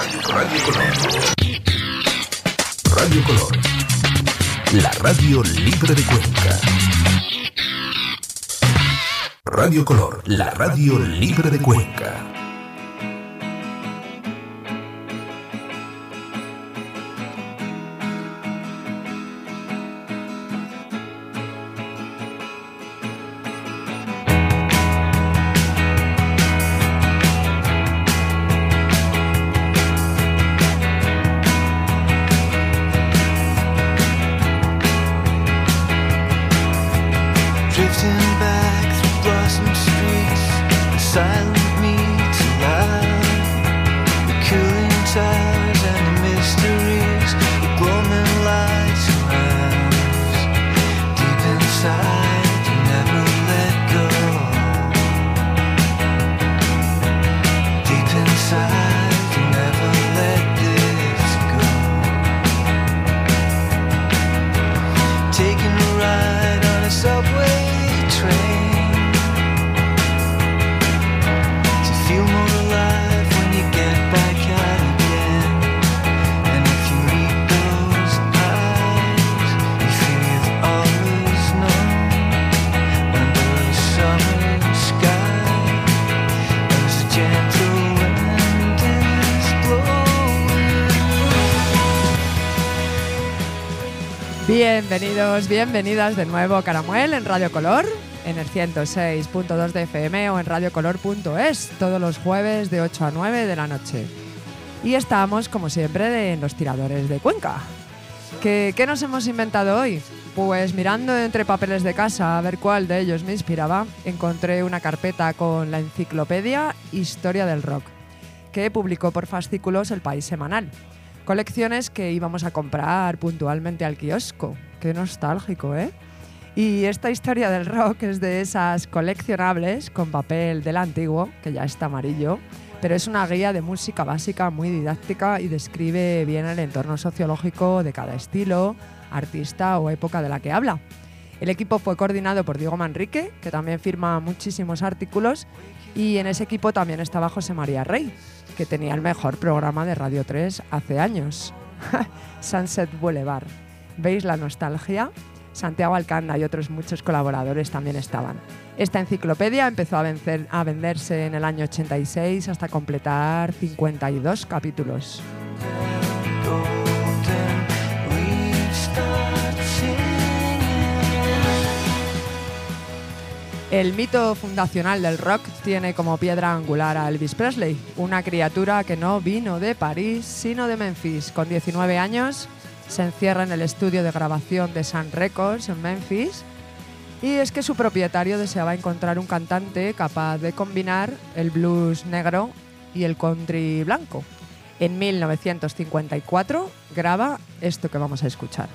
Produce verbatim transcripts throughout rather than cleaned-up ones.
Radio Color. Radio Color. La radio libre de Cuenca. Radio Color, la radio libre de Cuenca. Bienvenidos, bienvenidas de nuevo a Caramuel en Radio Color, en el ciento seis punto dos de F M o en radiocolor punto es, todos los jueves de ocho a nueve de la noche. Y estamos, como siempre, de, en los tiradores de Cuenca. ¿Qué, ¿Qué nos hemos inventado hoy? Pues mirando entre papeles de casa a ver cuál de ellos me inspiraba, encontré una carpeta con la enciclopedia Historia del Rock, que publicó por fascículos El País Semanal. Colecciones que íbamos a comprar puntualmente al kiosco. Qué nostálgico, ¿eh? Y esta historia del rock es de esas coleccionables con papel del antiguo, que ya está amarillo, pero es una guía de música básica muy didáctica y describe bien el entorno sociológico de cada estilo, artista o época de la que habla. El equipo fue coordinado por Diego Manrique, que también firma muchísimos artículos, y en ese equipo también estaba José María Rey, que tenía el mejor programa de Radio tres hace años, Sunset Boulevard. ¿Veis la nostalgia? Santiago Alcanda y otros muchos colaboradores también estaban. Esta enciclopedia empezó a, vencer, a venderse en el año ochenta y seis hasta completar cincuenta y dos capítulos. El mito fundacional del rock tiene como piedra angular a Elvis Presley, una criatura que no vino de París, sino de Memphis. Con diecinueve años se encierra en el estudio de grabación de Sun Records en Memphis, y es que su propietario deseaba encontrar un cantante capaz de combinar el blues negro y el country blanco. En mil novecientos cincuenta y cuatro graba esto que vamos a escuchar.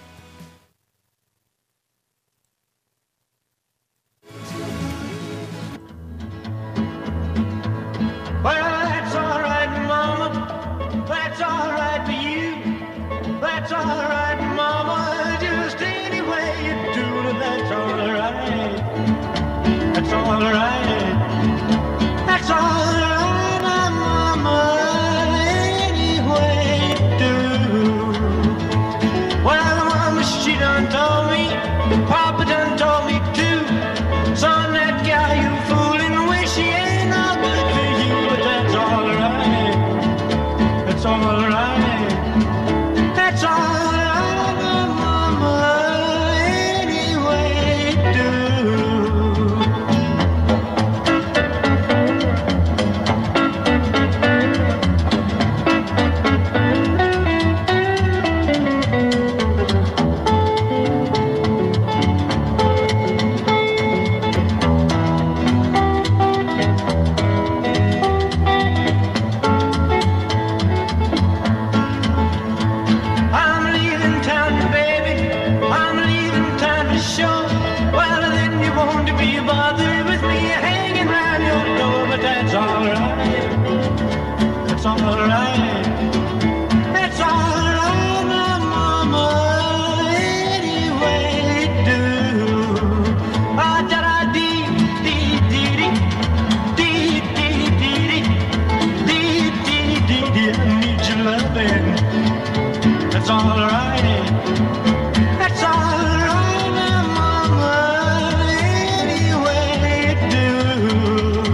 baby. That's all right. That's all right, now, mama. Any way you do.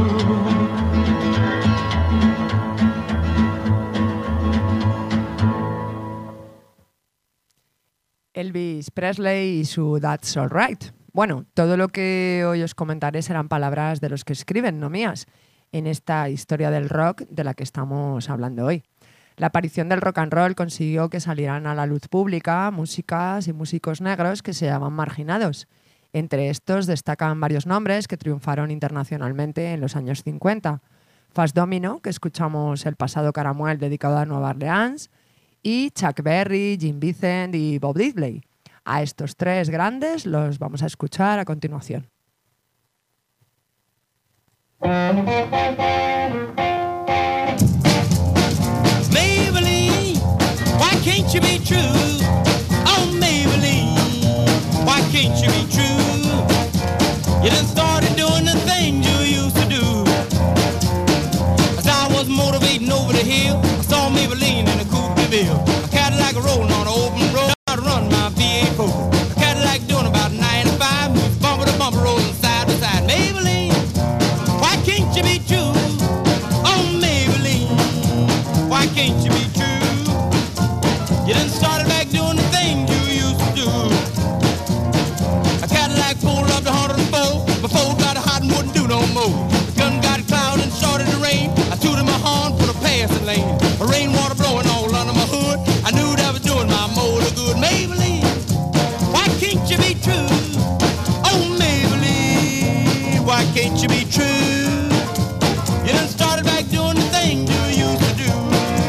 Elvis Presley y su That's All Right. Bueno, todo lo que hoy os comentaré serán palabras de los que escriben, no mías, en esta historia del rock de la que estamos hablando hoy. La aparición del rock and roll consiguió que salieran a la luz pública músicas y músicos negros que se llaman marginados. Entre estos destacan varios nombres que triunfaron internacionalmente en los años cincuenta. Fats Domino, que escuchamos el pasado Caramuel dedicado a Nueva Orleans, y Chuck Berry, Jim Vincent y Bob Diddley. A estos tres grandes los vamos a escuchar a continuación. Maybelline, why can't you be true? Oh, Maybelline, why can't you be true? You done started doing the things you used to do. As I was motivating over the hill, I saw Maybelline in a coupe de ville. A Cadillac rolling on an open road. I'd run my V eight Ford. A Cadillac doing about ninety-five, bumper to bumper rolling side to side. Maybelline, why can't you be true? Oh, Maybelline, why can't you be true? You done started back doing the things you used to do. A Cadillac pulled up to one oh four, before it got hot and wouldn't do no more. The gun got cloud and started to rain. I tooted my horn for the passing lane. A rainwater blowing all under my hood. I knew that was doing my motor good. Maybelline, why can't you be true? Oh, Maybelline, why can't you be true? You done started back doing the things you used to do.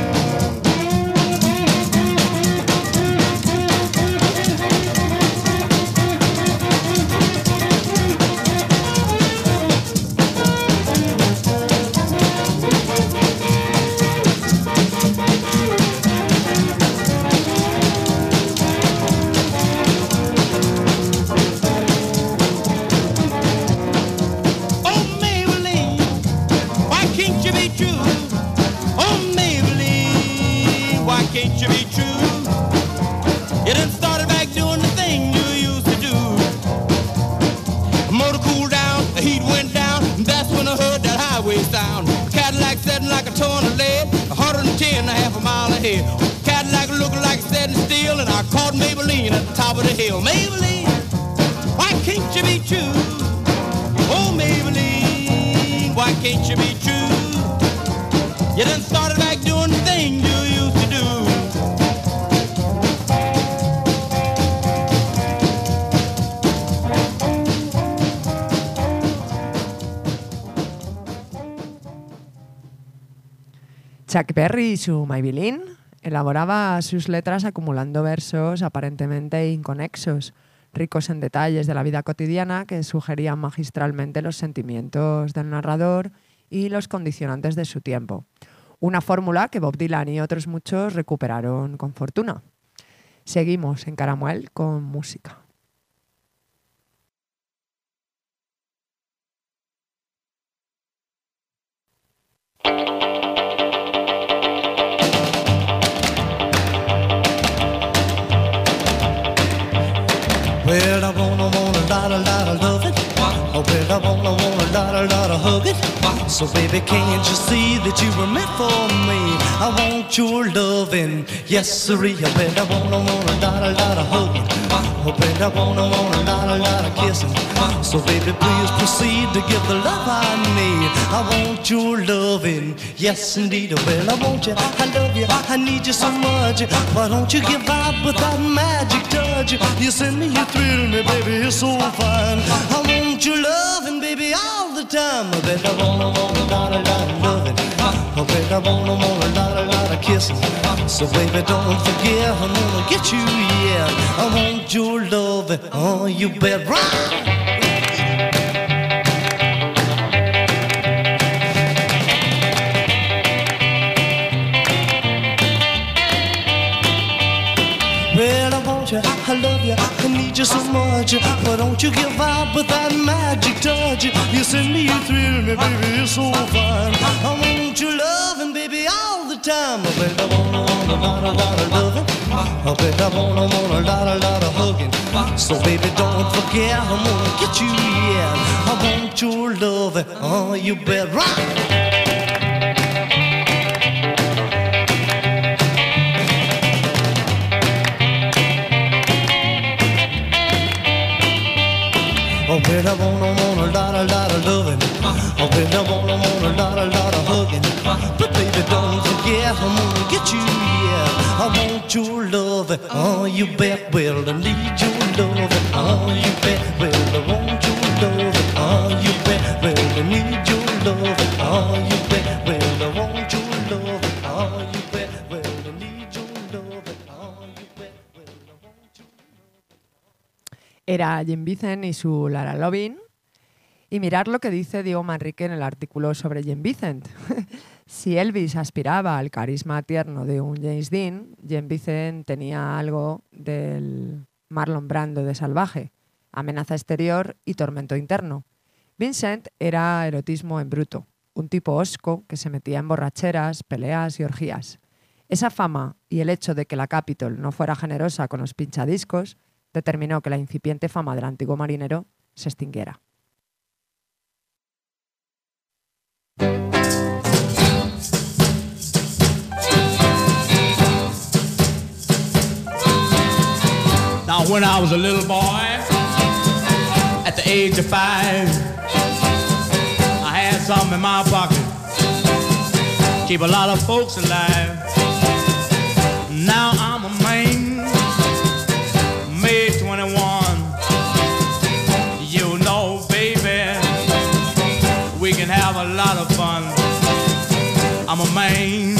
Oh, Maybelline, why can't you be true? Oh, Maybelline, why can't you be true? You done started back doing the thing you used to do. The motor cooled down, the heat went down, and that's when I heard that highway sound. The Cadillac setting like a ton of lead, one hundred ten and a half a mile ahead. Cadillac looking like it's setting still, and I caught Maybelline at the top of the hill. Maybelline, why can't you be true? Oh, Maybelline, why can't you be true? You done started back doing the thing you used to do. Chuck Berry y su Maybelline elaboraba sus letras acumulando versos aparentemente inconexos, ricos en detalles de la vida cotidiana que sugerían magistralmente los sentimientos del narrador y los condicionantes de su tiempo. Una fórmula que Bob Dylan y otros muchos recuperaron con fortuna. Seguimos en Caramuel con música. Well, I wanna, wanna, lot, a lot of love it. Oh, well, I wanna, wanna, lot, a lot of hug it. So, baby, can't you see that you were meant for me? I want your loving, yes, sirree. Oh, well, I wanna, wanna, lot, a lot of hugging. Oh, well, I wanna, wanna, lot, a lot of kissing. So, baby, please proceed to give the love I need. I want your loving, yes, indeed. Oh, well, I want you, I love you, I need you so much. Why don't you give out with that magic touch? You send me, you thrill me, baby, you're so fine. I want your loving, baby, all the time. I bet I wanna, wanna, lot, a lot of loving. I bet I wanna, wanna, lot, a lot of kissing. So, baby, don't forget, I'm gonna get you, yeah. I want your loving, oh, you bet right. Well, I want you, I love you, I need you so much. Why don't you give out with that magic touch? You send me, you thrill me, baby, you're so fine. I want your loving, baby, all the time. Well, I wanna, wanna want a lot, a lot of loving. I bet I wanna, want a lot, a lot of hugging. So baby, don't forget, I'm gonna get you, yeah. I want your loving, oh, you bet rock. Oh, bet I wanna, want a lot, a lot of loving. Oh, bet I wanna, want a lot, a lot of hugging. But baby, don't forget, I'm gonna get you, yeah. I want your loving, oh, you bet. Well, I need your loving, oh, you bet. Well, I want your loving, oh, you bet. Well, I need your loving, oh, you bet. Well, I want your loving, oh, you bet. Well, I need your loving, oh, you bet. Well, I want your loving. Era Jim Vicent y su Lara Lovin. Y mirar lo que dice Diego Manrique en el artículo sobre Jim Vicent. Si Elvis aspiraba al carisma tierno de un James Dean, Jim Vicent tenía algo del Marlon Brando de salvaje, amenaza exterior y tormento interno. Vincent era erotismo en bruto, un tipo hosco que se metía en borracheras, peleas y orgías. Esa fama y el hecho de que la Capitol no fuera generosa con los pinchadiscos determinó que la incipiente fama del antiguo marinero se extinguiera. Now when I was a little boy, at the age of five, I had something in my pocket, keep a lot of folks alive. Now I'm a man, May twenty-one. You know, baby, we can have a lot of fun. I'm a man,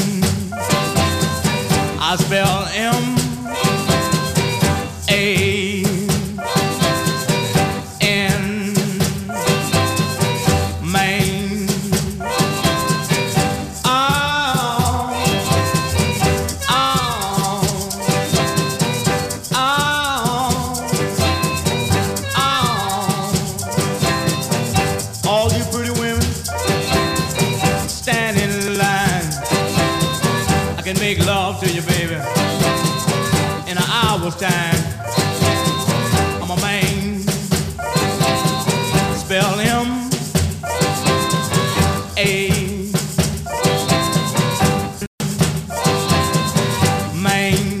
I spell M A N, Maine. Oh, oh, oh, oh. All you pretty women stand in line. I can make love to you, baby, in an hour's time. I'm a man, spell M A man.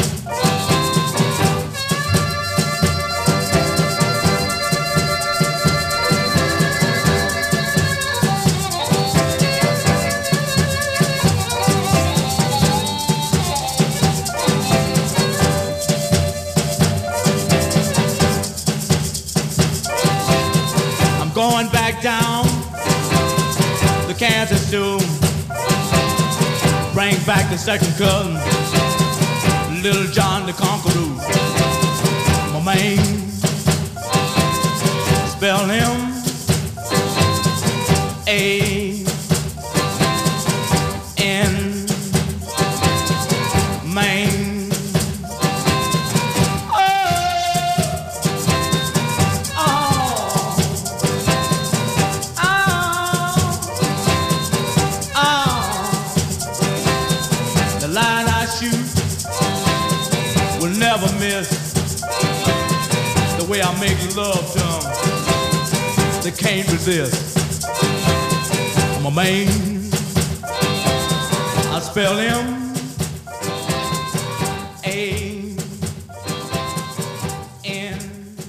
Going back down the Kansas to bring back the second cousin, Little John the Conqueror. My man, spell him A N, man. Never miss the way I make love to them. They can't resist. I'm a man, I spell him A N.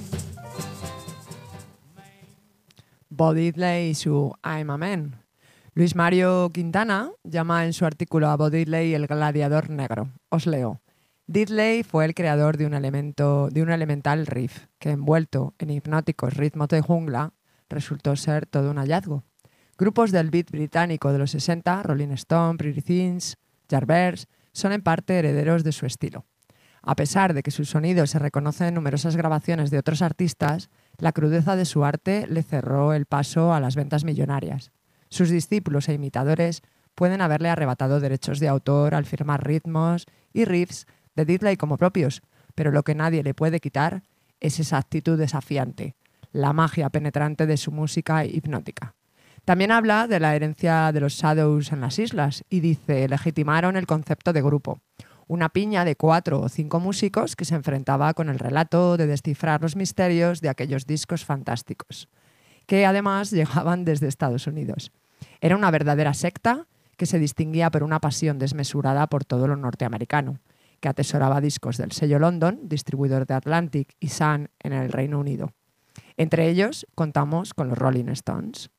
Bo Diddley y su I'm a Man. Luis Mario Quintana llama en su artículo a Bo Diddley el gladiador negro. Os leo. Diddley fue el creador de un, elemento, de un elemental riff que, envuelto en hipnóticos ritmos de jungla, resultó ser todo un hallazgo. Grupos del beat británico de los sesenta, Rolling Stone, Pretty Things, Yardbirds, son en parte herederos de su estilo. A pesar de que su sonido se reconoce en numerosas grabaciones de otros artistas, la crudeza de su arte le cerró el paso a las ventas millonarias. Sus discípulos e imitadores pueden haberle arrebatado derechos de autor al firmar ritmos y riffs de Diddley como propios, pero lo que nadie le puede quitar es esa actitud desafiante, la magia penetrante de su música hipnótica. También habla de la herencia de los Shadows en las islas y dice: legitimaron el concepto de grupo, Una piña de cuatro o cinco músicos que se enfrentaba con el relato de descifrar los misterios de aquellos discos fantásticos, que además llegaban desde Estados Unidos. Era una verdadera secta que se distinguía por una pasión desmesurada por todo lo norteamericano, que atesoraba discos del sello London, distribuidor de Atlantic y Sun en el Reino Unido. Entre ellos contamos con los Rolling Stones.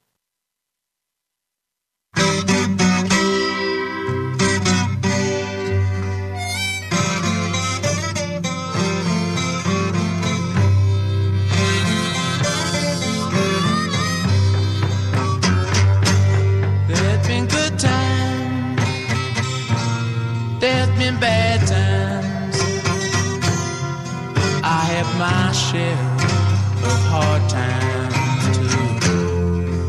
In bad times, I have my share of hard times too.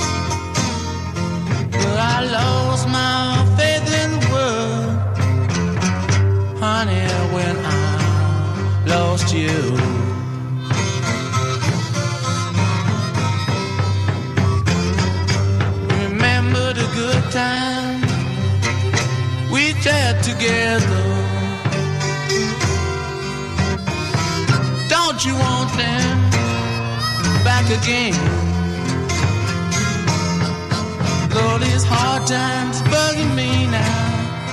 But I lost my faith in the world, honey, when I lost you. Remember the good times we shared together. Don't you want them back again? Though these hard times bugging me now,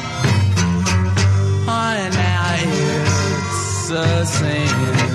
honey, now it's a sin.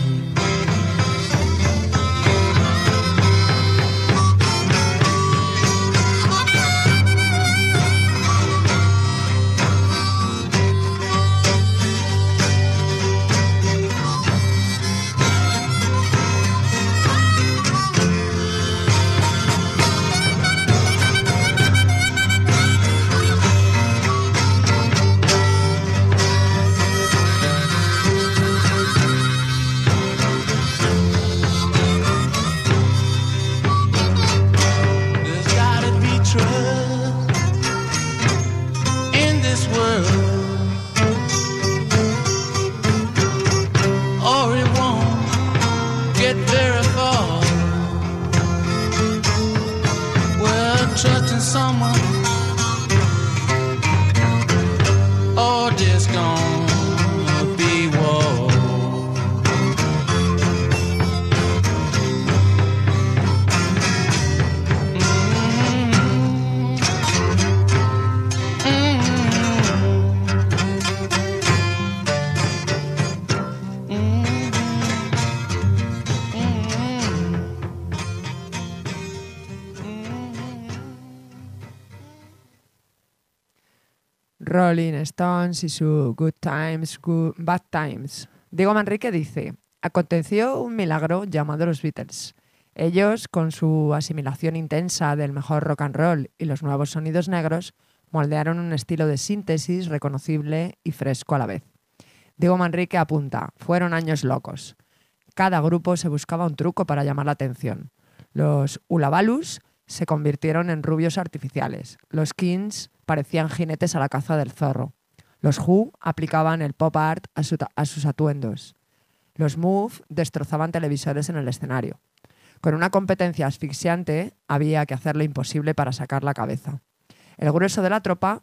Rolling Stones y su Good Times, Good, Bad Times. Diego Manrique dice: aconteció un milagro llamado los Beatles. Ellos, con su asimilación intensa del mejor rock and roll y los nuevos sonidos negros, moldearon un estilo de síntesis reconocible y fresco a la vez. Diego Manrique apunta: fueron años locos. Cada grupo se buscaba un truco para llamar la atención. Los Ulabalus se convirtieron en rubios artificiales. Los Kings parecían jinetes a la caza del zorro. Los Who aplicaban el pop art a, su a sus atuendos. Los Move destrozaban televisores en el escenario. Con una competencia asfixiante había que hacer lo imposible para sacar la cabeza. El grueso de la tropa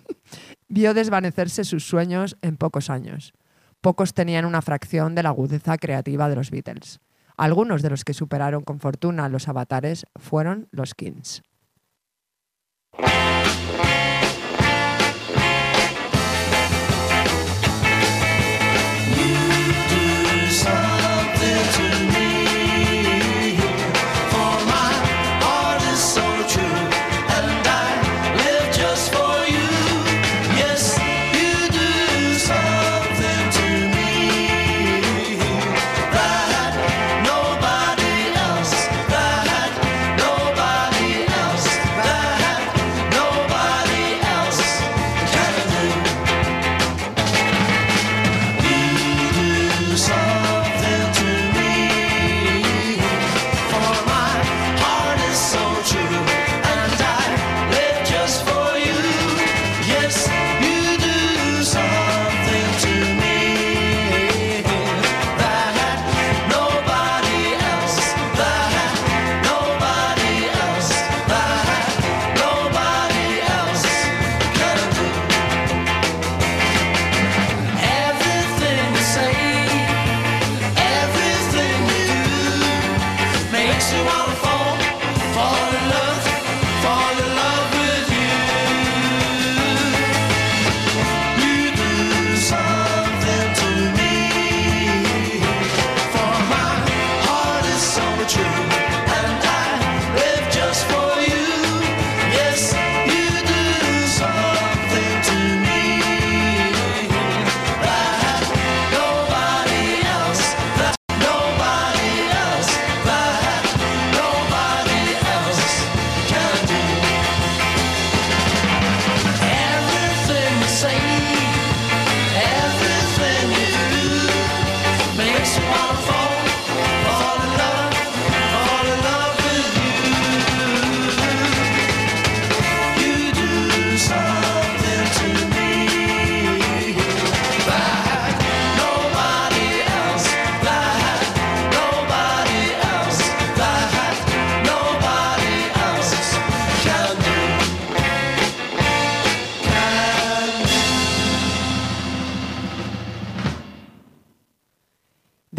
vio desvanecerse sus sueños en pocos años. Pocos tenían una fracción de la agudeza creativa de los Beatles. Algunos de los que superaron con fortuna los avatares fueron los Kings. Nobody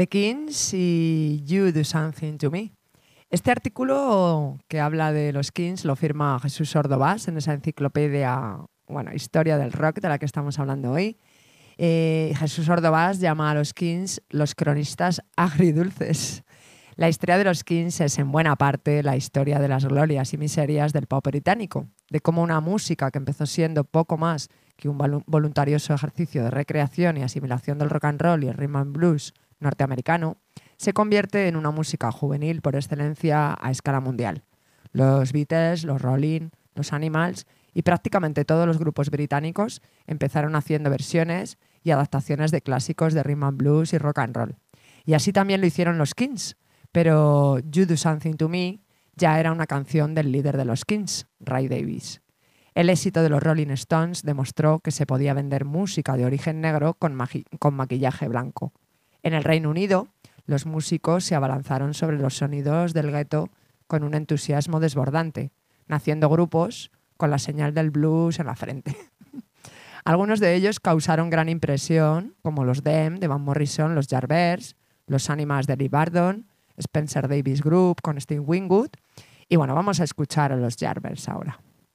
The Kings y You Do Something to Me. Este artículo que habla de los Kings lo firma Jesús Ordovás en esa enciclopedia, bueno, Historia del Rock de la que estamos hablando hoy. Eh, Jesús Ordovás llama a los Kings los cronistas agridulces. La historia de los Kings es en buena parte la historia de las glorias y miserias del pop británico, de cómo una música que empezó siendo poco más que un voluntarioso ejercicio de recreación y asimilación del rock and roll y el rhythm and blues norteamericano, se convierte en una música juvenil por excelencia a escala mundial. Los Beatles, los Rolling, los Animals y prácticamente todos los grupos británicos empezaron haciendo versiones y adaptaciones de clásicos de rhythm and blues y rock and roll. Y así también lo hicieron los Kings, pero You Do Something to Me ya era una canción del líder de los Kings, Ray Davies. El éxito de los Rolling Stones demostró que se podía vender música de origen negro con, magi- con maquillaje blanco. En el Reino Unido, los músicos se abalanzaron sobre los sonidos del gueto con un entusiasmo desbordante, naciendo grupos con la señal del blues en la frente. Algunos de ellos causaron gran impresión, como los Them de Van Morrison, los Yardbirds, los Animals de Lee Bardon, Spencer Davis Group con Steve Winwood. Y bueno, vamos a escuchar a los Yardbirds ahora.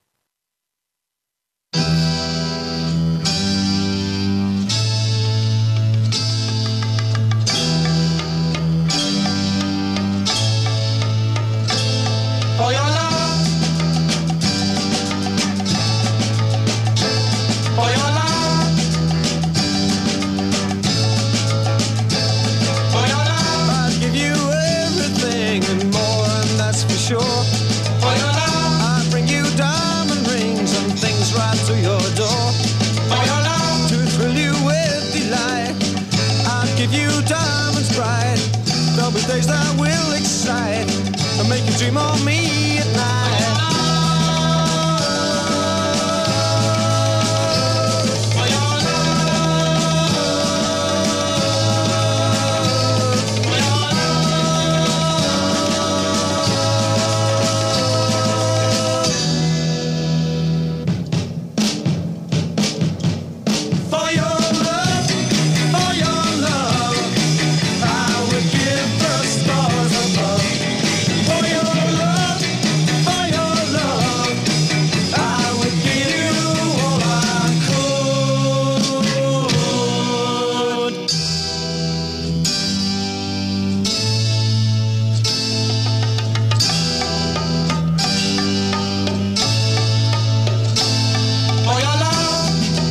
For your love, for your love, for your love, I'd give you everything and more, and that's for sure. for your love, I'd bring you diamond rings and things right to your door for your love, to thrill you with delight. I'd give you diamonds bright. There'll be days that will excite and make you dream of me at night. for your love, for your For your love, for your love, I would give the stars above. For your love, for your love, I would give you all I could. For your love,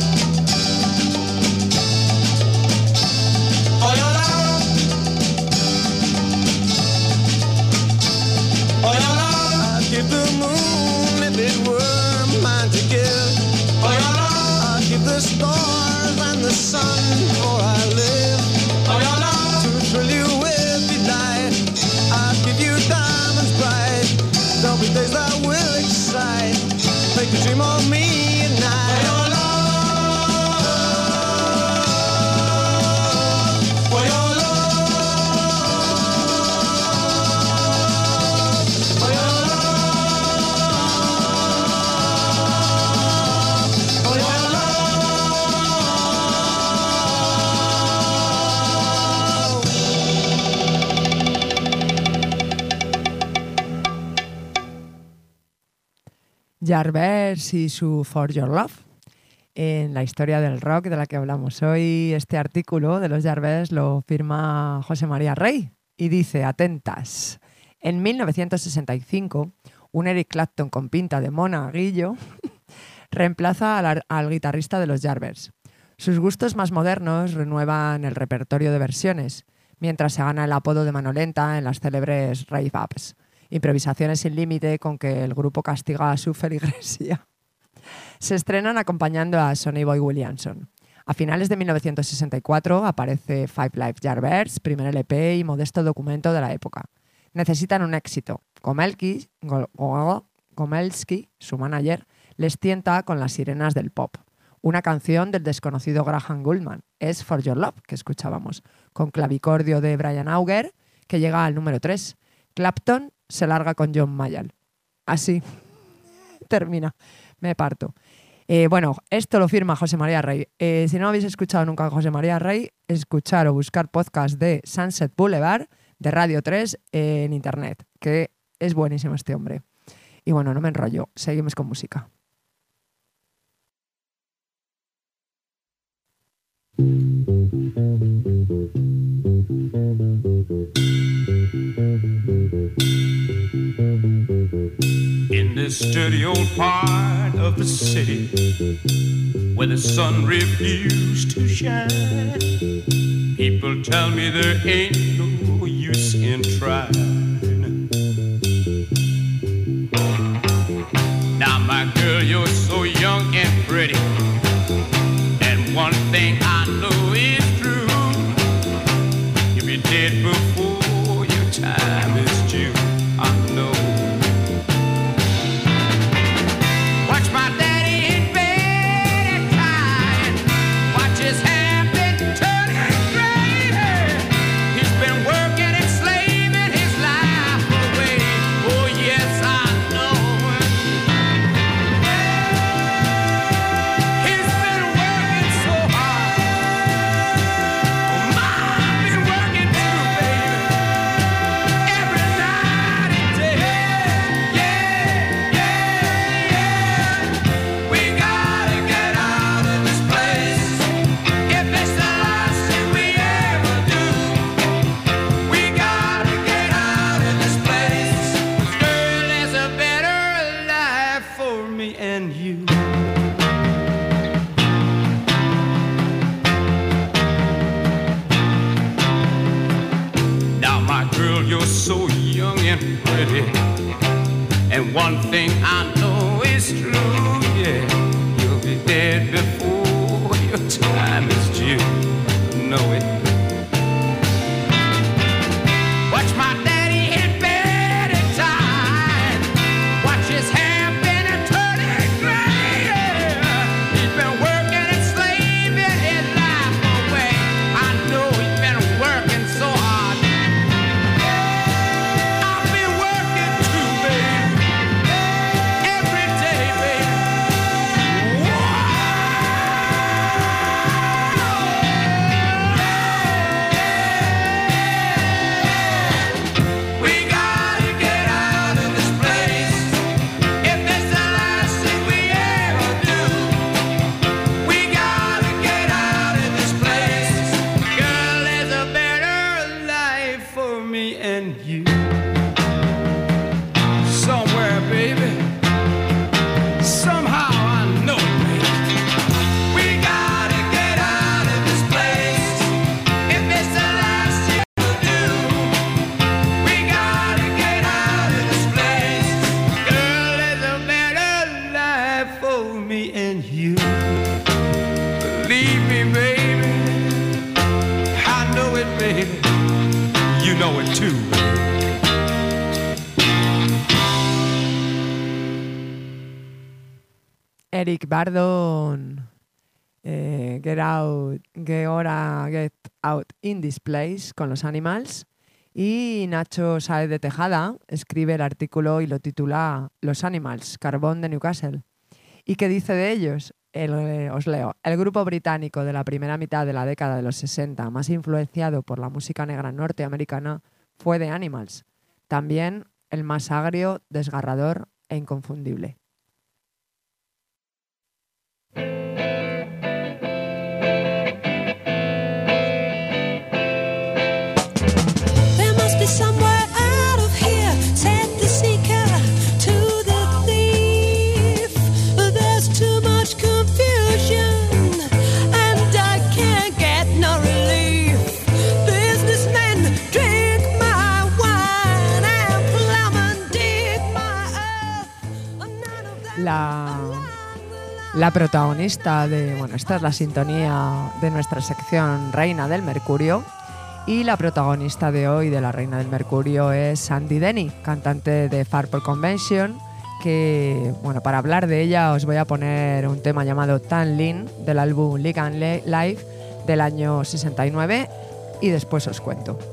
for your love, for your love, I'd give the moon if it were mine to give. for your love, I'd give the stars and the sun before I live. for your love, To thrill you with delight, I'd give you diamonds bright. There'll be days that will excite, make you dream of me at night. for your love, for your love, for your love, for your Yardbirds y su For Your Love. En la historia del rock de la que hablamos hoy, este artículo de los Yardbirds lo firma José María Rey y dice, atentas, en mil novecientos sesenta y cinco, un Eric Clapton con pinta de monaguillo reemplaza al, al guitarrista de los Yardbirds. Sus gustos más modernos renuevan el repertorio de versiones, mientras se gana el apodo de mano lenta en las célebres rave ups, improvisaciones sin límite con que el grupo castiga a su feligresía. Se estrenan acompañando a Sonny Boy Williamson. A finales de mil novecientos sesenta y cuatro aparece Five Live Yardbirds, primer L P y modesto documento de la época. Necesitan un éxito. Gomelski, Gomelski, su manager, les tienta con las sirenas del pop. Una canción del desconocido Graham Gouldman, es For Your Love, que escuchábamos, con clavicordio de Brian Auger, que llega al número tres. Clapton se larga con John Mayall. Así termina, me parto. Eh, bueno, esto lo firma José María Rey. Eh, si no habéis escuchado nunca a José María Rey, escuchar o buscar podcast de Sunset Boulevard de Radio tres eh, en internet, que es buenísimo este hombre. Y bueno, no me enrollo, seguimos con música. In this dirty old part of the city where the sun refused to shine, people tell me there ain't no use in trying. Now my girl, you're so young and pretty, and one thing I know is true, you'll be dead before your time is due. I know. Watch my daddy in bed at time. Watch his hand been turning gray. He's been working and slaving his life away. Oh yes, I know. He's been working so hard. Mom been working too, baby. Every night and day. Yeah, yeah, yeah. We gotta get out of this place. If it's the last thing we ever do, we gotta get out of this place. 'Cause girl, there's a better life for me and you. Now my girl, you're so young and pretty, and one thing I know is true, yeah, you'll be dead before your time is due. Know it. Watch my daddy in bed at time. Watch his hair been a turning gray. He's been working and slaving his life away. I know he's been working so hard. I've been working too, baby. Every day, baby. We gotta get out of this place. If it's the last thing we ever do, we gotta get out of this place. Girl, there's a better life for me and you. Somewhere, baby. Somehow I know it, baby. We gotta get out of this place. If it's the last thing we do, we gotta get out of this place. Girl, there's a better life for me and you. Believe me, baby. I know it, baby. You know it too, baby. Eric Burdon, eh, Get Out, Get Ora, Get Out in This Place con los Animals. Y Nacho Sáez de Tejada escribe el artículo y lo titula Los Animals, Carbón de Newcastle. ¿Y qué dice de ellos? El, eh, os leo. El grupo británico de la primera mitad de la década de los sesenta, más influenciado por la música negra norteamericana, fue The Animals. También el más agrio, desgarrador e inconfundible. There must be somewhere out of here, said the seeker to the thief. But there's too much confusion, and I can't get no relief. Businessmen drink my wine, and plowmen dig my earth. None of that La, la protagonista de... Bueno, esta es la sintonía de nuestra sección Reina del Mercurio. Y la protagonista de hoy de la Reina del Mercurio es Sandy Denny, cantante de Farpole Convention, que, bueno, para hablar de ella os voy a poner un tema llamado Tan Lean del álbum Live and Live del año sesenta y nueve y después os cuento.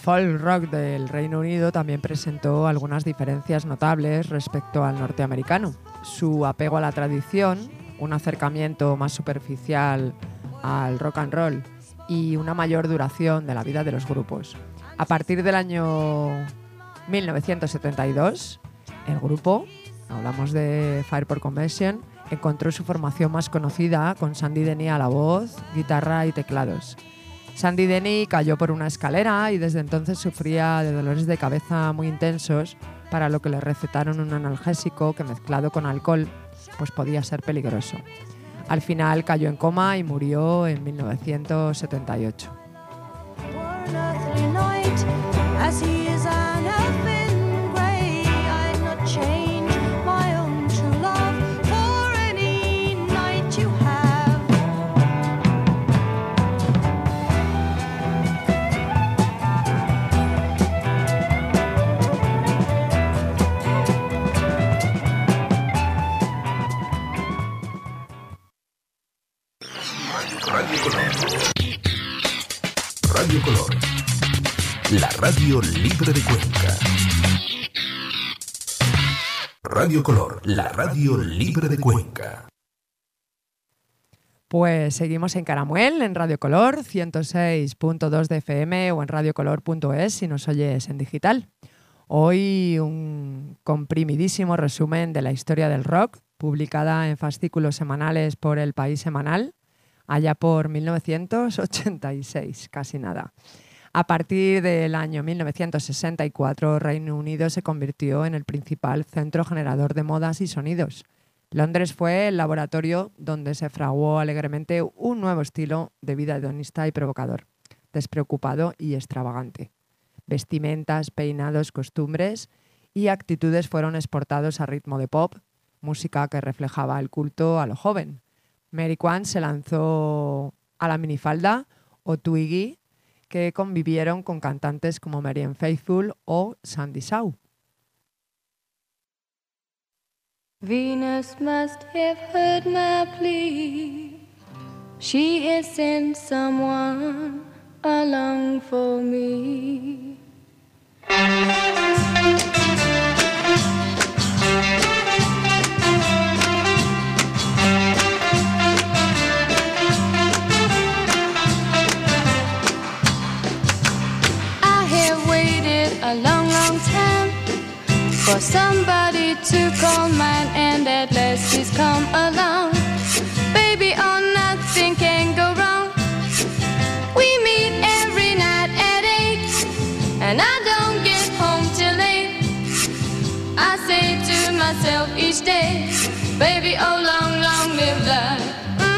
folk rock del Reino Unido también presentó algunas diferencias notables respecto al norteamericano. Su apego a la tradición, un acercamiento más superficial al rock and roll y una mayor duración de la vida de los grupos. A partir del año mil novecientos setenta y dos, el grupo, hablamos de Fairport Convention, encontró su formación más conocida con Sandy Denny a la voz, guitarra y teclados. Sandy Denny cayó por una escalera y desde entonces sufría de dolores de cabeza muy intensos, para lo que le recetaron un analgésico que mezclado con alcohol pues podía ser peligroso. Al final cayó en coma y murió en mil novecientos setenta y ocho. One earthly night, as he is an elfin grey, I'd not change my own true love for any night you have. Radio Color. Radio Color. La radio libre de Cuenca. Radio Color, la radio libre de Cuenca. Pues seguimos en Caramuel, en Radio Color, ciento seis punto dos de F M o en radiocolor punto es si nos oyes en digital. Hoy un comprimidísimo resumen de la historia del rock, publicada en fascículos semanales por El País Semanal, allá por mil novecientos ochenta y seis, casi nada. A partir del año mil novecientos sesenta y cuatro, Reino Unido se convirtió en el principal centro generador de modas y sonidos. Londres fue el laboratorio donde se fraguó alegremente un nuevo estilo de vida hedonista y provocador, despreocupado y extravagante. Vestimentas, peinados, costumbres y actitudes fueron exportados a ritmo de pop, música que reflejaba el culto a lo joven. Mary Quant se lanzó a la minifalda o Twiggy, que convivieron con cantantes como Marianne Faithfull o Sandy Shaw. Venus must have heard my plea. She has sent someone along for me. A long, long time for somebody to call mine, and at last he's come along. Baby, oh, nothing can go wrong. We meet every night at eight, and I don't get home till eight. I say to myself each day, baby, oh, long, long live love.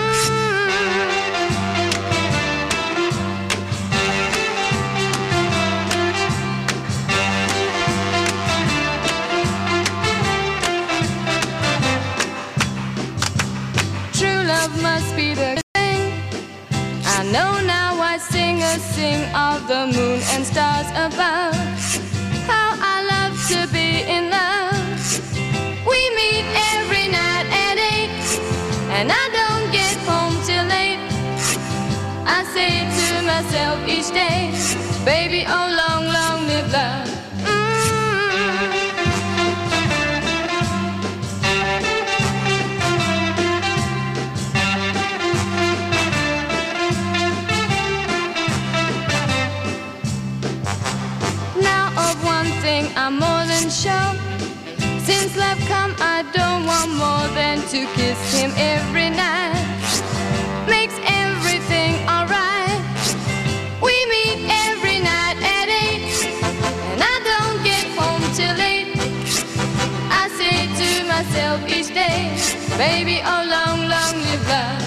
Must be the thing. I know now why singers sing of the moon and stars above. How I love to be in love. We meet every night at eight, and I don't get home till eight. I say to myself each day, baby, oh, long, long live love. I'm more than sure. Since love come, I don't want more than to kiss him every night. Makes everything alright. We meet every night at eight, and I don't get home till eight. I say to myself each day, baby, oh, long, long live love.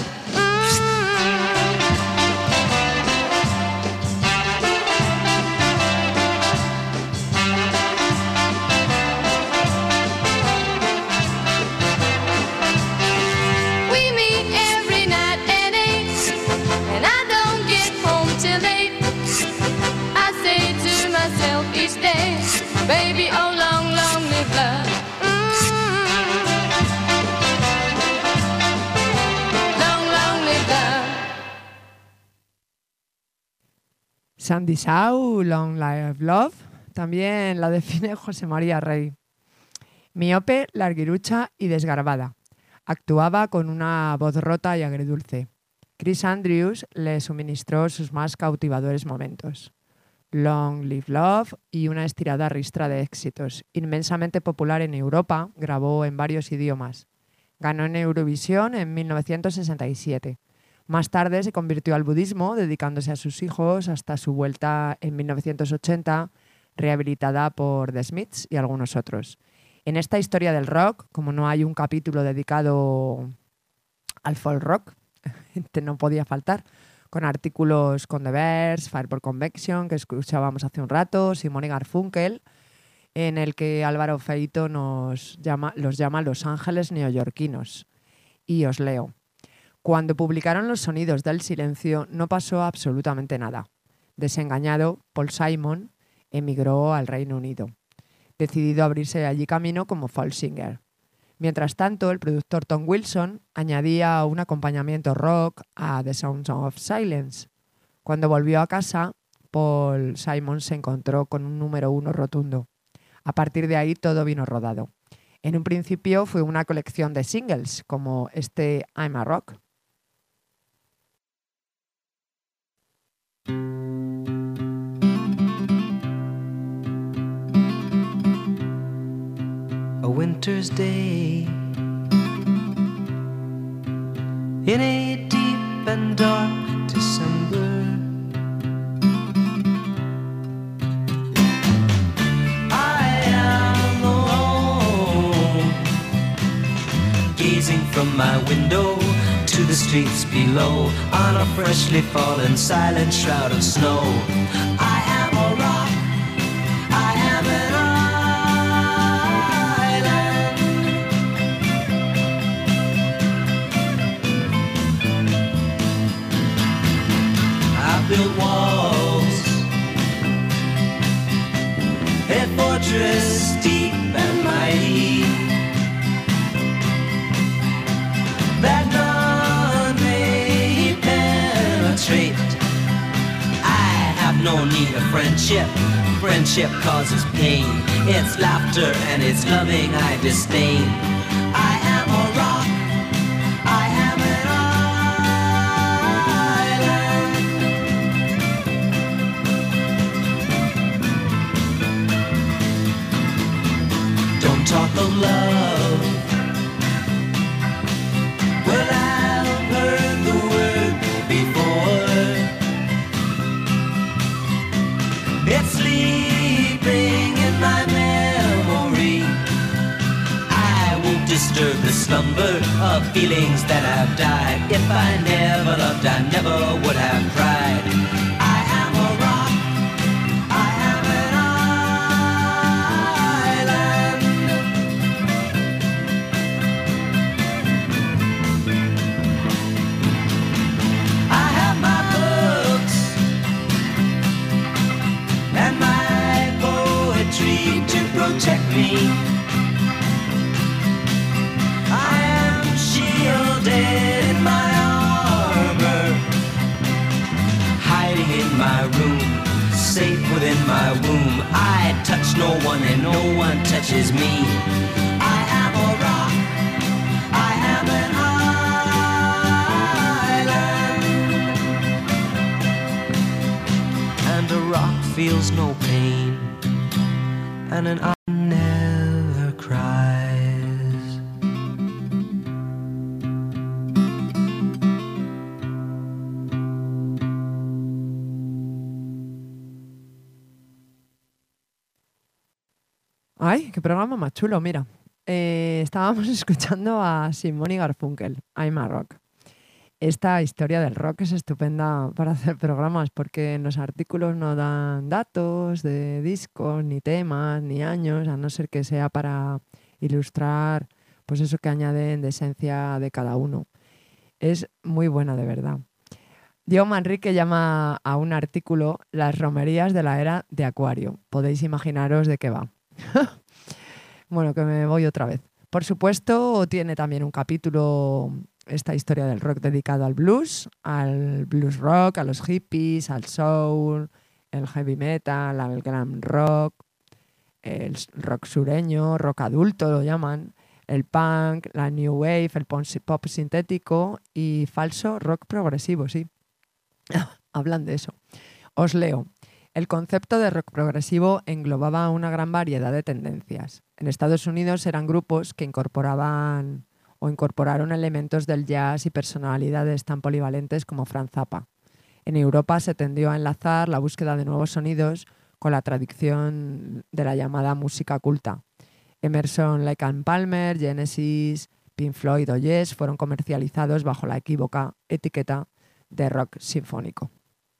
Baby, oh, long, long live love. Mm-hmm. Long Sandy Shaw, Long Live Love, también la define José María Rey. Miope, larguirucha y desgarbada. Actuaba con una voz rota y agridulce. Chris Andrews le suministró sus más cautivadores momentos. Long Live Love y una estirada ristra de éxitos. Inmensamente popular en Europa, grabó en varios idiomas. Ganó en Eurovisión en mil novecientos sesenta y siete. Más tarde se convirtió al budismo, dedicándose a sus hijos hasta su vuelta en mil novecientos ochenta, rehabilitada por The Smiths y algunos otros. En esta historia del rock, como no hay un capítulo dedicado al folk rock, no podía faltar, con artículos con The Bears, Fireball Convection, que escuchábamos hace un rato, Simon y Garfunkel, en el que Álvaro Feito nos llama, los llama Los Ángeles neoyorquinos. Y os leo. Cuando publicaron Los sonidos del silencio no pasó absolutamente nada. Desengañado, Paul Simon emigró al Reino Unido, decidido a abrirse allí camino como folk singer. Mientras tanto, el productor Tom Wilson añadía un acompañamiento rock a The Sounds of Silence. Cuando volvió a casa, Paul Simon se encontró con un número uno rotundo. A partir de ahí todo vino rodado. En un principio fue una colección de singles, como este I'm a Rock. A winter's day in a deep and dark December, I am alone, gazing from my window to the streets below on a freshly fallen silent shroud of snow. I am a rock, I am an built walls, a fortress deep and mighty, that none may penetrate. I have no need of friendship, friendship causes pain. It's laughter and it's loving I disdain. I am a rock, I am an talk of love. Well, I've heard the word before. It's sleeping in my memory. I won't disturb the slumber of feelings that have died. If I never loved, I never would have cried. I am a rock, I am an protect me. I am shielded in my armor, hiding in my room, safe within my womb. I touch no one and no one touches me. I am a rock, I am an island, and a rock feels no pain, and an eye never cries. Ay, qué programa más chulo, mira. Eh, estábamos escuchando a Simon y Garfunkel, I'm a Rock. Esta historia del rock es estupenda para hacer programas porque en los artículos no dan datos de discos, ni temas, ni años, a no ser que sea para ilustrar pues eso que añaden de esencia de cada uno. Es muy buena, de verdad. Diego Manrique llama a un artículo Las romerías de la era de Acuario. Podéis imaginaros de qué va. Bueno, que me voy otra vez. Por supuesto, tiene también un capítulo esta historia del rock dedicado al blues, al blues rock, a los hippies, al soul, el heavy metal, el glam rock, el rock sureño, rock adulto lo llaman, el punk, la new wave, el pop sintético y falso rock progresivo, sí. Hablan de eso. Os leo. El concepto de rock progresivo englobaba una gran variedad de tendencias. En Estados Unidos eran grupos que incorporaban o incorporaron elementos del jazz y personalidades tan polivalentes como Frank Zappa. En Europa se tendió a enlazar la búsqueda de nuevos sonidos con la tradición de la llamada música culta. Emerson, Lake and Palmer, Genesis, Pink Floyd o Yes fueron comercializados bajo la equívoca etiqueta de rock sinfónico.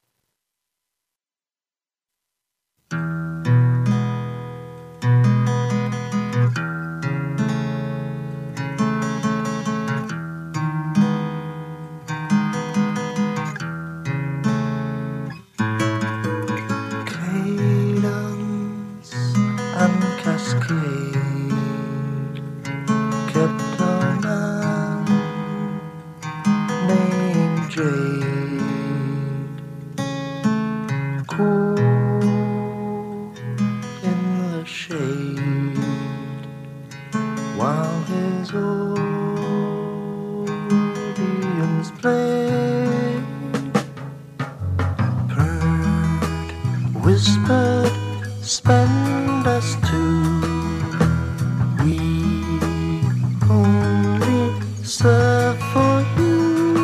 Whispered, spend us two. We only serve for you.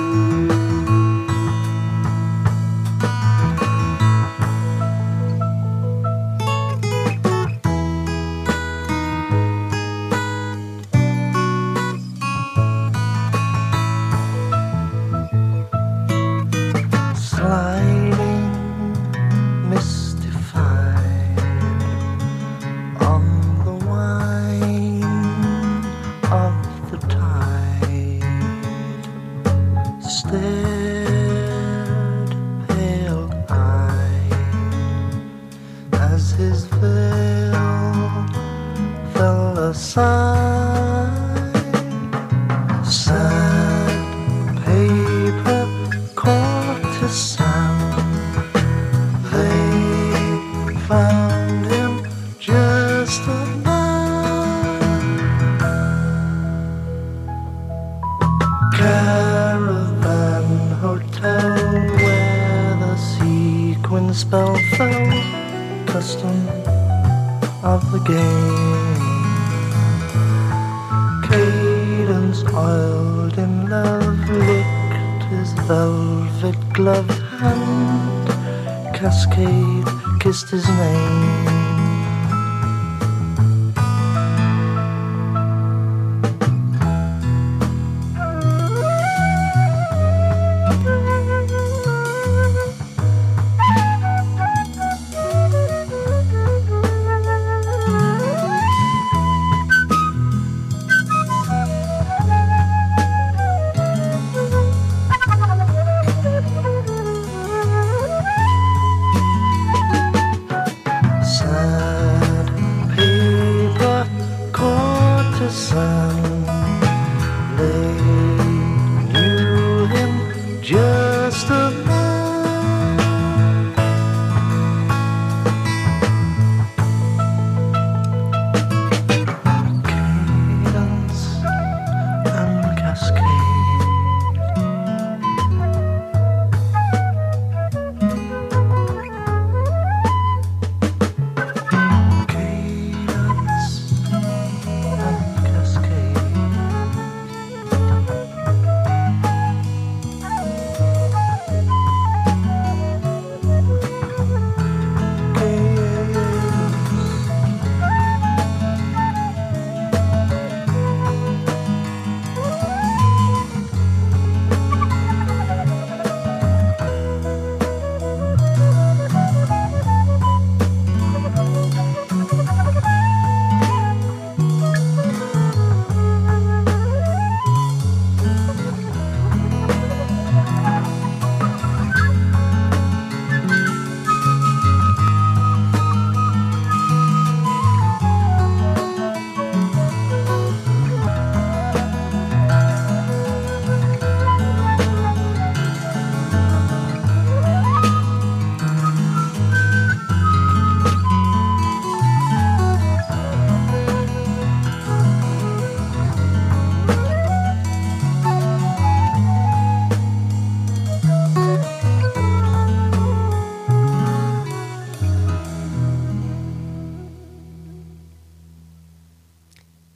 Sliding, mystified on the wine of the tide, stared pale-eyed as his veil fell aside. Sad paper courtesan, they found him just a man. Caravan hotel where the sequin spell fell, custom of the game. Cadence oiled in love licked his velvet gloved hand. Cascade kissed his name. Sad paper courtesan, they knew him just a man. Cadence and cascade, cadence and cascade.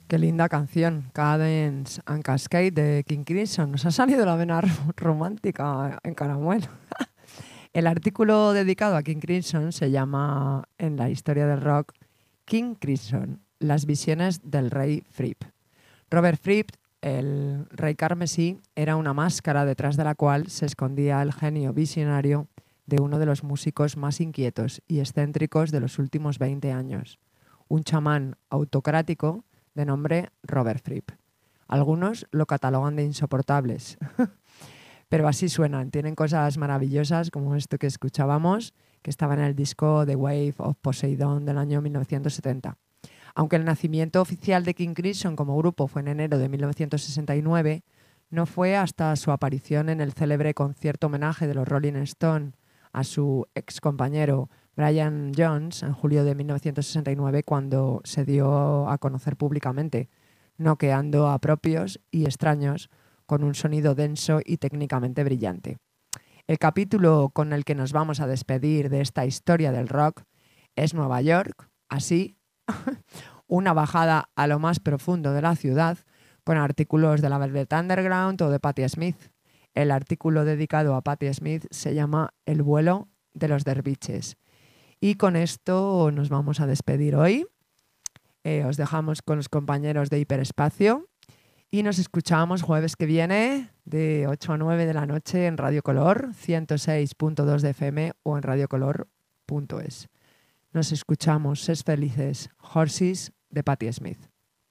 Qué linda canción, Cadence and Cascade de King Crimson. Nos ha salido la vena romántica en Caramuel. El artículo dedicado a King Crimson se llama, en la historia del rock, King Crimson, las visiones del rey Fripp. Robert Fripp, el rey carmesí, era una máscara detrás de la cual se escondía el genio visionario de uno de los músicos más inquietos y excéntricos de los últimos veinte años, un chamán autocrático de nombre Robert Fripp. Algunos lo catalogan de insoportables, pero así suenan. Tienen cosas maravillosas como esto que escuchábamos, que estaba en el disco The Wave of Poseidon del año mil novecientos setenta. Aunque el nacimiento oficial de King Crimson como grupo fue en enero de mil novecientos sesenta y nueve, no fue hasta su aparición en el célebre concierto homenaje de los Rolling Stones a su ex compañero Brian Jones en julio de mil novecientos sesenta y nueve cuando se dio a conocer públicamente, noqueando a propios y extraños con un sonido denso y técnicamente brillante. El capítulo con el que nos vamos a despedir de esta historia del rock es Nueva York, así, una bajada a lo más profundo de la ciudad con artículos de la Velvet Underground o de Patti Smith. El artículo dedicado a Patti Smith se llama El vuelo de los derviches. Y con esto nos vamos a despedir hoy. Eh, os dejamos con los compañeros de Hiperespacio y nos escuchamos jueves que viene de ocho a nueve de la noche en Radio Color, ciento seis punto dos de F M o en radiocolor punto es. Nos escuchamos, sed felices. Horses de Patti Smith.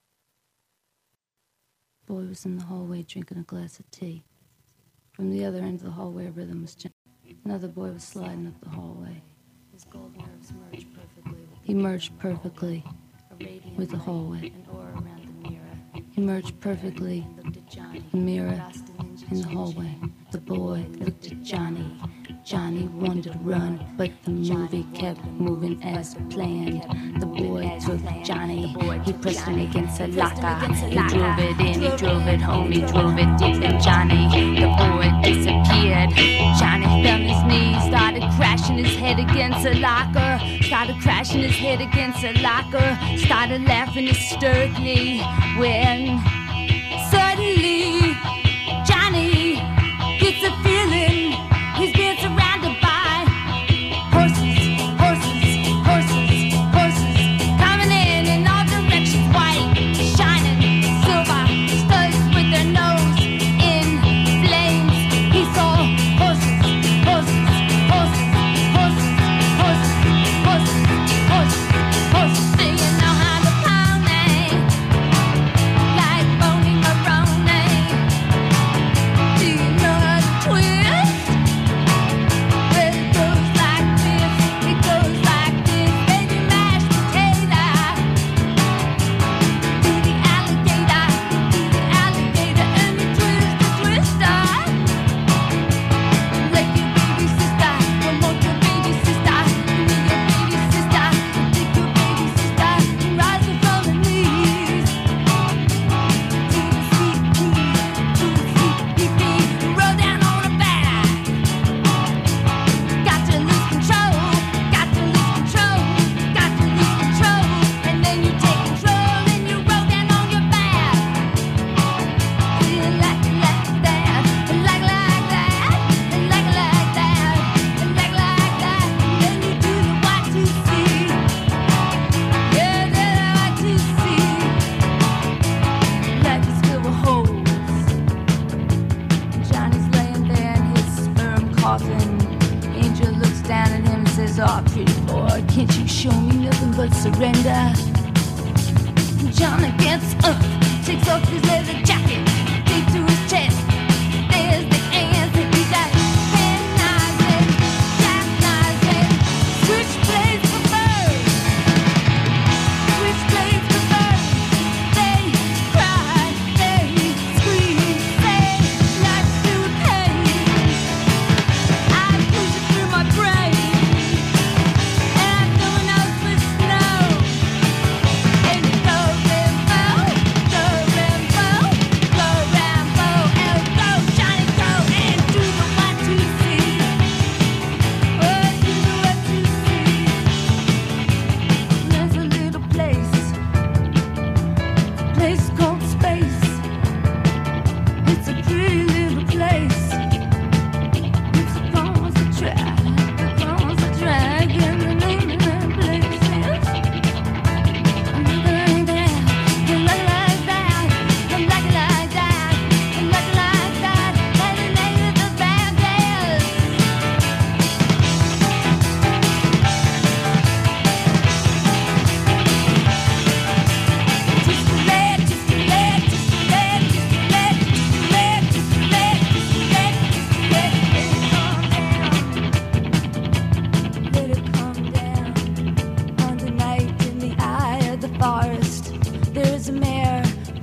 Boy was in the hallway drinking a glass of tea. From the other end of the hallway, a rhythm was jumping. Another boy was sliding up the hallway. His gold nerves merged perfectly. He merged perfectly with the hallway. He merged perfectly with the mirror in the hallway. The boy looked at Johnny. Johnny wanted to run, but the movie kept moving as planned. The boy took Johnny, he pressed him against a locker. He drove it in, he drove it home, he drove it deep in Johnny. The boy disappeared. Johnny fell on his knees, started crashing his head against a locker. Started crashing his head against a locker. Started laughing hysterically when suddenly Johnny gets a feeling he's being surrounded by horses, horses, horses, horses, coming in in all directions, white, shining, silver, studs with their nose in flames. He saw horses, horses, horses, horses, horses, horses, horses, horses. Do you know how to pound me? Like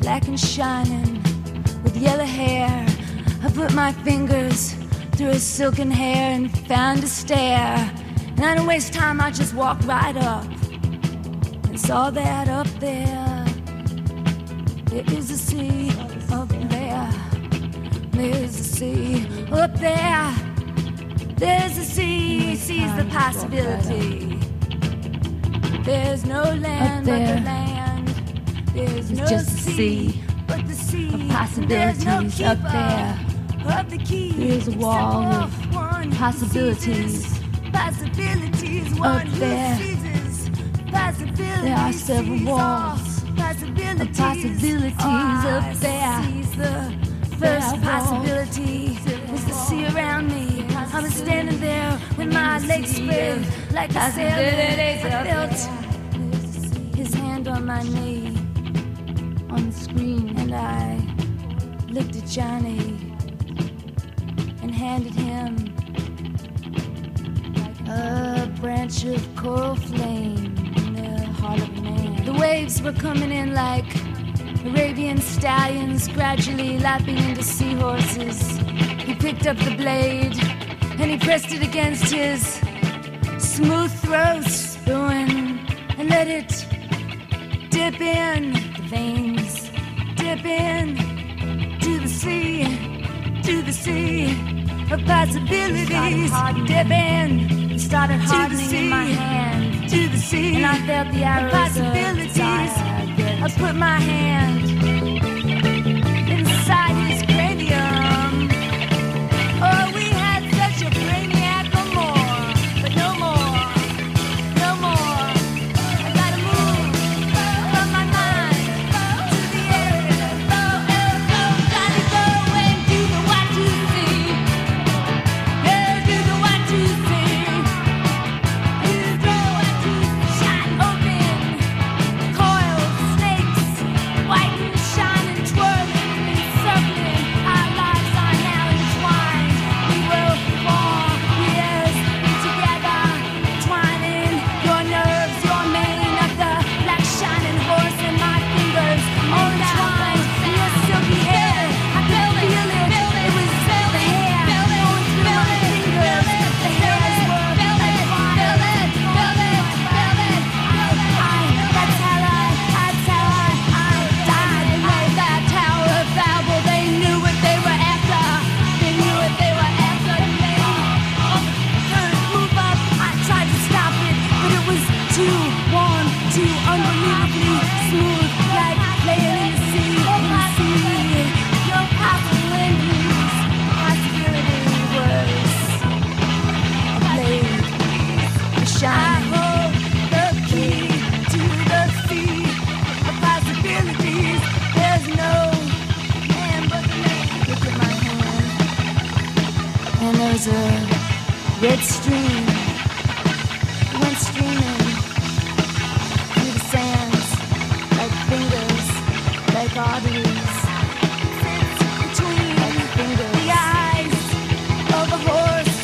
black and shining, with yellow hair. I put my fingers through his silken hair and found a stair. And I didn't waste time, I just walked right up and saw that up there. There is a sea up there. There's a sea up there. There's a sea, sees the possibility. There's no land but the land. There's no sea but the sea. Of possibilities up there. There's a wall of possibilities. Possibilities up there. There are several walls of possibilities up there. First possibility was the sea around me. I was standing there with my legs spread like a sailor. I felt his hand on my knee on the screen, and I looked at Johnny and handed him a branch of coral flame in the heart of a man. The waves were coming in like Arabian stallions, gradually lapping into seahorses. He picked up the blade and he pressed it against his smooth throat, spoon, and let it dip in the veins, dip in to the sea, to the sea of possibilities. Dip in, it started hardening in my hand, to the sea, and I felt the arrows of possibilities. I put my hand inside his cranium. Oh, we had such a brainiac, no more, but no more, no more. I gotta move from my mind to the area. Go, go, go, gotta go and do the what you see. Yeah, do the what you see. Do the what you see. Shot open, coiled snakes, white and shining, twirling and circling. Our lives are now entwined. We will fall years together, twining your nerves, your mane of the black shining horse in my fingers, all entwined in your silky hair. I could feel it. It was the hair going through my fingers. The hairs were like fire. I, that's how I, that's how I, I died in that Tower of Babel. They knew what they were after. They knew what they were after. They couldn't move up. I tried to stop it, but it was too warm, too unbelievably smooth, like laying in the sea, in the sea. No possible endings. Possibility was a blade, a shine. I hold the key to the sea of possibilities. There's no man but the man. Look at my hand, and there's a red stream. It went streaming through the sands like fingers, like arteries. Between the eyes of a horse,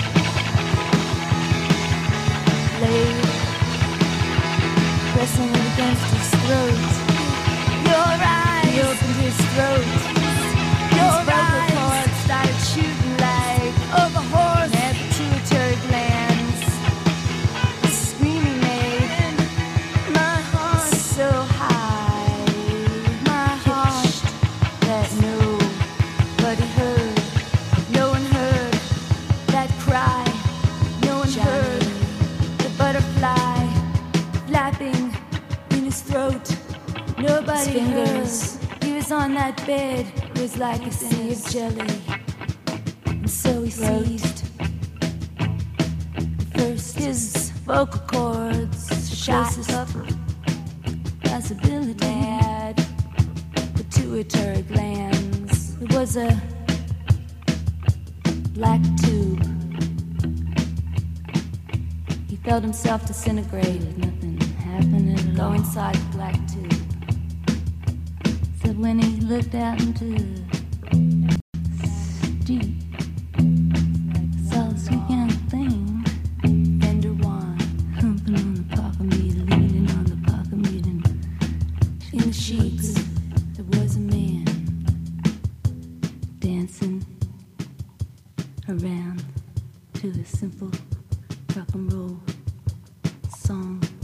blade pressing it against his throat. Your eyes, he opened his throat. Your vocal cords started shooting like of a horse. Had pituitary glands screaming made my heart so high, my heart that nobody heard. No one heard that cry. No one heard the butterfly flapping in his throat. Nobody heard. He was on that bed. It was like a sea of jelly. And so he seized first his vocal cords, shot up possibility, had pituitary glands. It was a black tube. He felt himself disintegrate. Nothing happened at all. Go inside the black tube. Said when he looked out into the deep, saw this young thing, Fender wine, humping on the pocket meter, leaning on the pocket meter, in the sheets that ran to a simple rock and roll song.